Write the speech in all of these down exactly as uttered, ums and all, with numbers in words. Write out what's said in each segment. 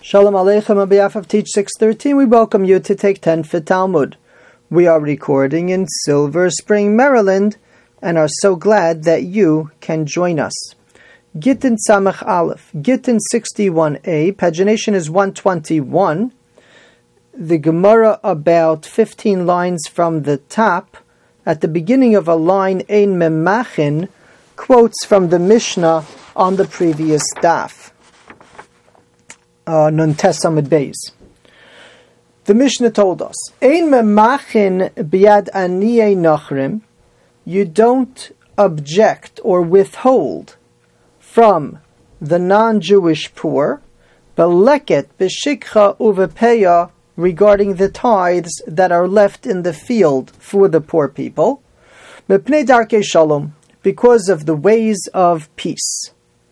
Shalom Aleichem on behalf of Teach six thirteen, we welcome you to take ten for Talmud. We are recording in Silver Spring, Maryland, and are so glad that you can join us. Gittin Samach Aleph, Gittin sixty-one A, pagination is one twenty-one. The Gemara, about fifteen lines from the top, at the beginning of a line, Ein Memachin, quotes from the Mishnah on the previous daf. Uh, Nun Tes Amud Beis. The Mishnah told us, Ein memachin biad aniyei nachrim, you don't object or withhold from the non-Jewish poor, beleket b'shikcha uvepeya, regarding the tithes that are left in the field for the poor people, mepnei darkei shalom, because of the ways of peace.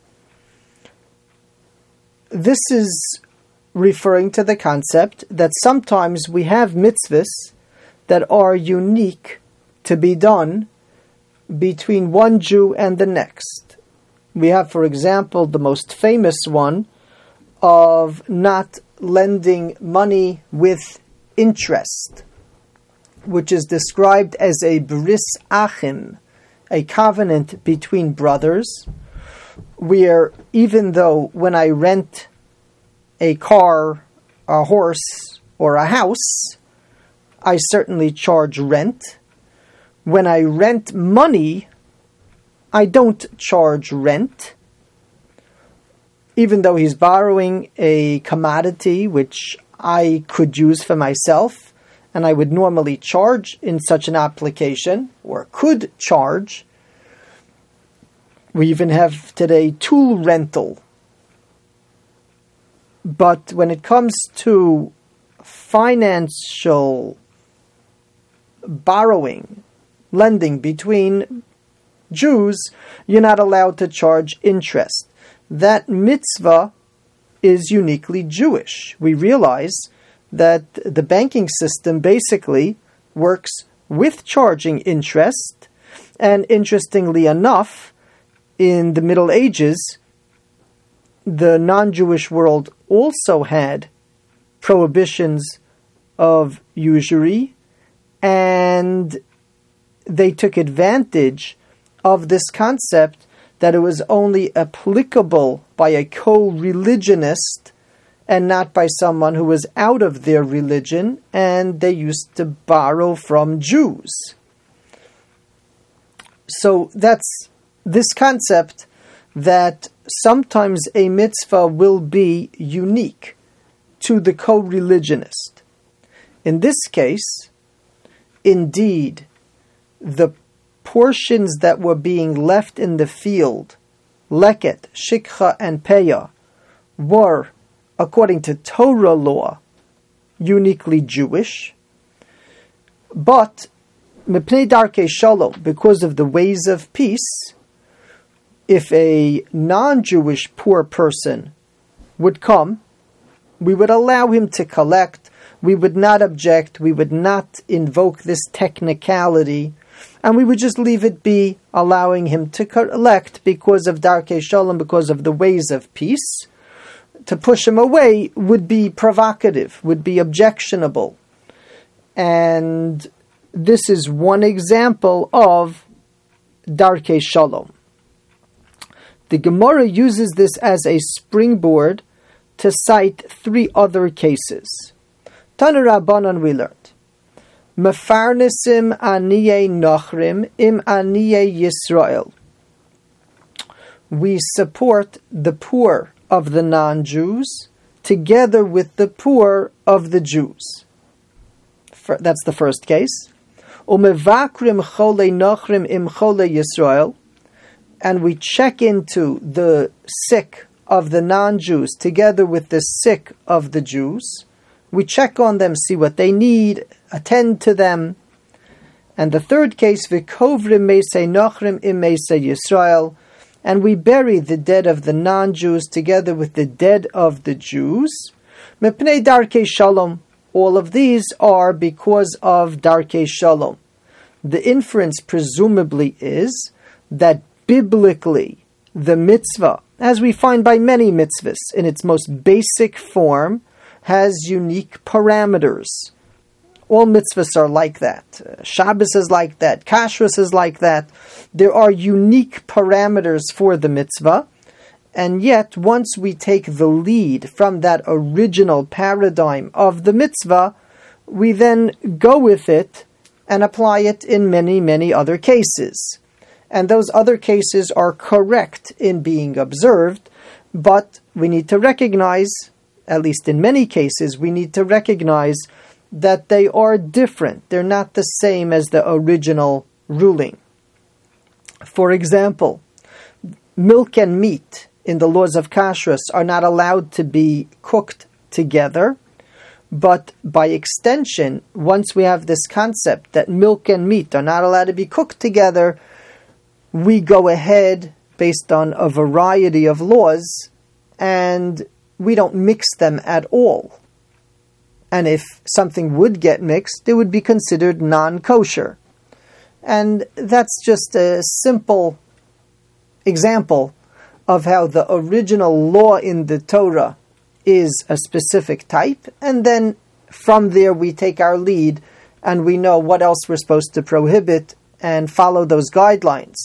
This is referring to the concept that sometimes we have mitzvahs that are unique to be done between one Jew and the next. We have, for example, the most famous one of not lending money with interest, which is described as a bris achim, a covenant between brothers, where even though when I rent a car, a horse, or a house, I certainly charge rent. When I rent money, I don't charge rent, even though he's borrowing a commodity which I could use for myself, and I would normally charge in such an application, or could charge. We even have today tool rental. But when it comes to financial borrowing, lending between Jews, you're not allowed to charge interest. That mitzvah is uniquely Jewish. We realize that the banking system basically works with charging interest, and interestingly enough, in the Middle Ages, the non-Jewish world also had prohibitions of usury, and they took advantage of this concept that it was only applicable by a co-religionist and not by someone who was out of their religion, and they used to borrow from Jews. So that's this concept that sometimes a mitzvah will be unique to the co-religionist. In this case, indeed, the portions that were being left in the field, leket, shikcha, and peya, were, according to Torah law, uniquely Jewish, but mepnei darkei shalom, because of the ways of peace, if a non-Jewish poor person would come, we would allow him to collect, we would not object, we would not invoke this technicality, and we would just leave it be, allowing him to collect because of darkei shalom, because of the ways of peace. To push him away would be provocative, would be objectionable. And this is one example of darkei shalom. The Gemara uses this as a springboard to cite three other cases. Tana Rabbanan, we learned, Mefarnesim aniyei nachrim im aniyei Yisrael. We support the poor of the non-Jews together with the poor of the Jews. That's the first case. Umevakrim chole nachrim im chole Yisrael. And we check into the sick of the non-Jews together with the sick of the Jews. We check on them, see what they need, attend to them. And the third case, v'kovrim meisei nachrim im meisei Yisrael, and we bury the dead of the non-Jews together with the dead of the Jews. Mepnei darkei shalom. All of these are because of darkei shalom. The inference presumably is that biblically the mitzvah, as we find by many mitzvahs, in its most basic form, has unique parameters. All mitzvahs are like that. Shabbos is like that. Kashrus is like that. There are unique parameters for the mitzvah, and yet once we take the lead from that original paradigm of the mitzvah, we then go with it and apply it in many, many other cases. And those other cases are correct in being observed, but we need to recognize, at least in many cases, we need to recognize that they are different. They're not the same as the original ruling. For example, milk and meat in the laws of kashrus are not allowed to be cooked together, but by extension, once we have this concept that milk and meat are not allowed to be cooked together, we go ahead based on a variety of laws and we don't mix them at all. And if something would get mixed, it would be considered non-kosher. And that's just a simple example of how the original law in the Torah is a specific type, and then from there we take our lead and we know what else we're supposed to prohibit and follow those guidelines.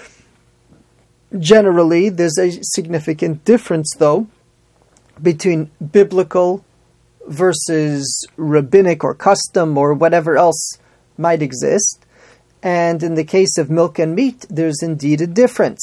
Generally, there's a significant difference, though, between biblical versus rabbinic or custom or whatever else might exist. And in the case of milk and meat, there's indeed a difference.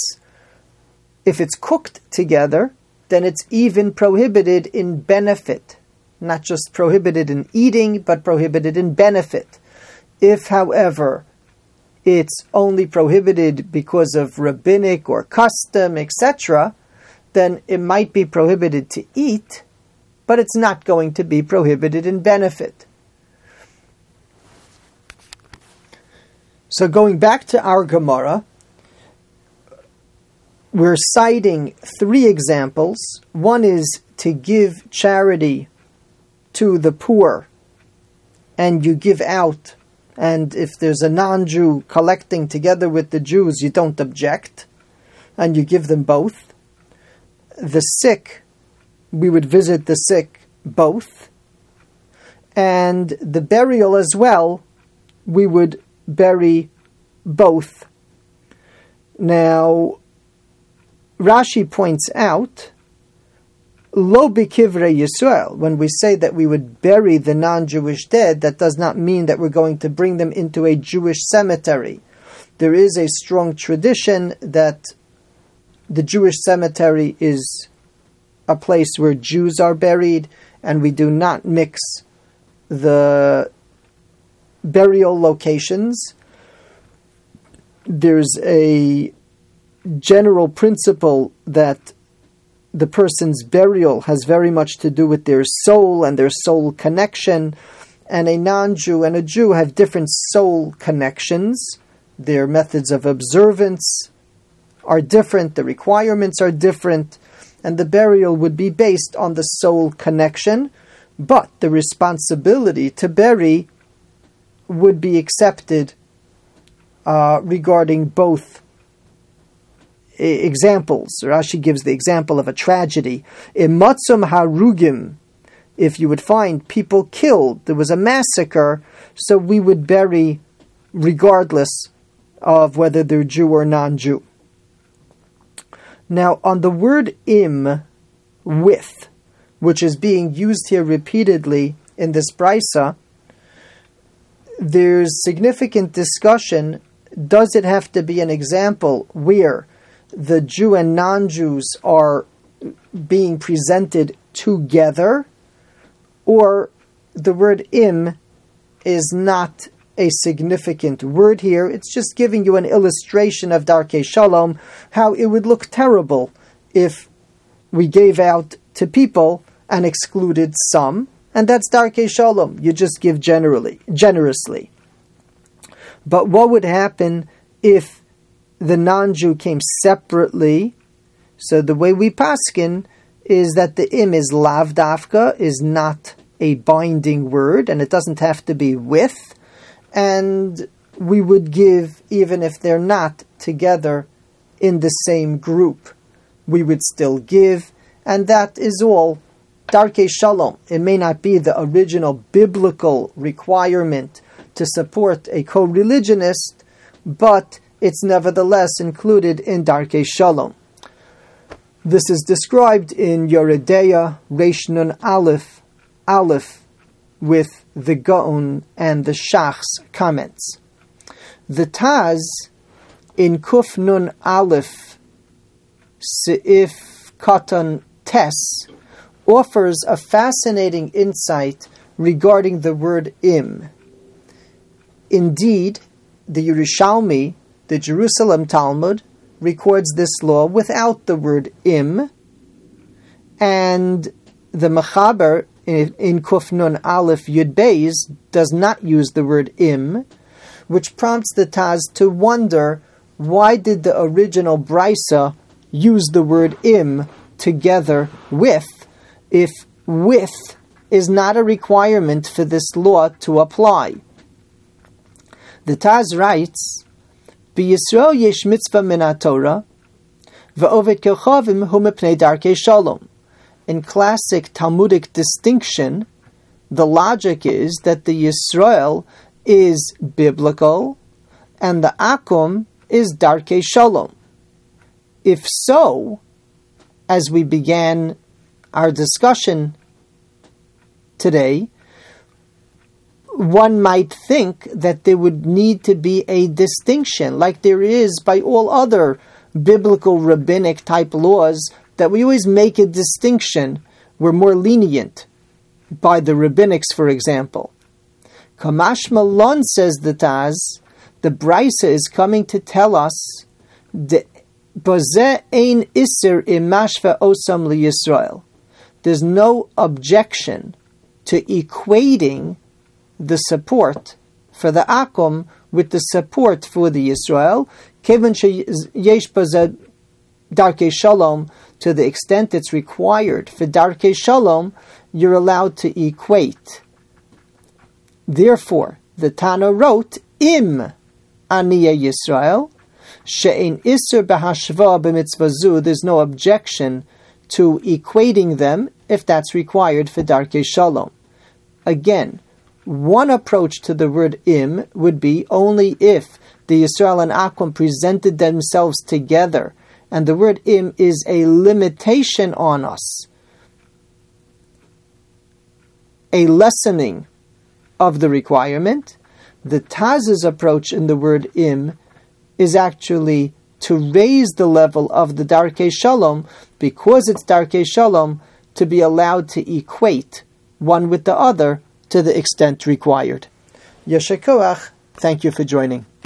If it's cooked together, then it's even prohibited in benefit. Not just prohibited in eating, but prohibited in benefit. If, however, it's only prohibited because of rabbinic or custom, et cetera, then it might be prohibited to eat, but it's not going to be prohibited in benefit. So going back to our Gemara, we're citing three examples. One is to give charity to the poor, and you give out, and if there's a non-Jew collecting together with the Jews, you don't object, and you give them both. The sick, we would visit the sick both, and the burial as well, we would bury both. Now, Rashi points out, Lo b'kivrei Yisrael, when we say that we would bury the non-Jewish dead, that does not mean that we're going to bring them into a Jewish cemetery. There is a strong tradition that the Jewish cemetery is a place where Jews are buried, and we do not mix the burial locations. There's a general principle that the person's burial has very much to do with their soul and their soul connection, and a non-Jew and a Jew have different soul connections. Their methods of observance are different, the requirements are different, and the burial would be based on the soul connection, but the responsibility to bury would be accepted uh, regarding both examples. Rashi gives the example of a tragedy. Imatzum harugim, if you would find people killed, there was a massacre, so we would bury regardless of whether they're Jew or non-Jew. Now, on the word im, with, which is being used here repeatedly in this brisa, there's significant discussion. Does it have to be an example where the Jew and non-Jews are being presented together, or the word im is not a significant word here? It's just giving you an illustration of Darkei Shalom, how it would look terrible if we gave out to people and excluded some, and that's Darkei Shalom. You just give generally, generously. But what would happen if the non-Jew came separately? So the way we paskin is that the im is lav dafka, is not a binding word, and it doesn't have to be with, and we would give even if they're not together in the same group. we would still give, and that is all. Darkei Shalom. It may not be the original biblical requirement to support a co-religionist, but it's nevertheless included in Darkei Shalom. This is described in Yoredeya Reish Nun Aleph, Aleph, with the Gaon and the Shach's comments. The Taz in Kuf Nun Aleph, Seif Katan Tes, offers a fascinating insight regarding the word im. Indeed, the Yerushalmi, the Jerusalem Talmud, records this law without the word im, and the Mechaber in, in Kuf Nun Aleph Yud Beis does not use the word im, which prompts the Taz to wonder, why did the original Brisa use the word im together with, if with is not a requirement for this law to apply? The Taz writes, "B'Yisrael yesh mitzvah min haTorah, v'ovet kochavim hu mipnei darkei shalom." In classic Talmudic distinction, the logic is that the Yisrael is biblical and the Akum is darkei shalom. If so, as we began our discussion today, one might think that there would need to be a distinction, like there is by all other biblical rabbinic type laws, that we always make a distinction. We're more lenient by the rabbinics, for example. Kamash Malon, says the Taz, the Brisa is coming to tell us the Bozeh ein iser imashva osam liyisrael. There's no objection to equating the support for the Akum with the support for the Yisrael, kevan sheyesh bozeh darkei shalom, to the extent it's required for darkei shalom, you're allowed to equate. Therefore, the Tana wrote, im aniyah Yisrael, she'ein iser bahashva b'mitzvah zu, there's no objection to equating them if that's required for darkei shalom. Again, one approach to the word im would be only if the Yisrael and Akum presented themselves together, and the word im is a limitation on us, a lessening of the requirement. The Taz's approach in the word im is actually to raise the level of the darkei shalom, because it's darkei shalom, to be allowed to equate one with the other to the extent required. Yesher koach. Thank you for joining.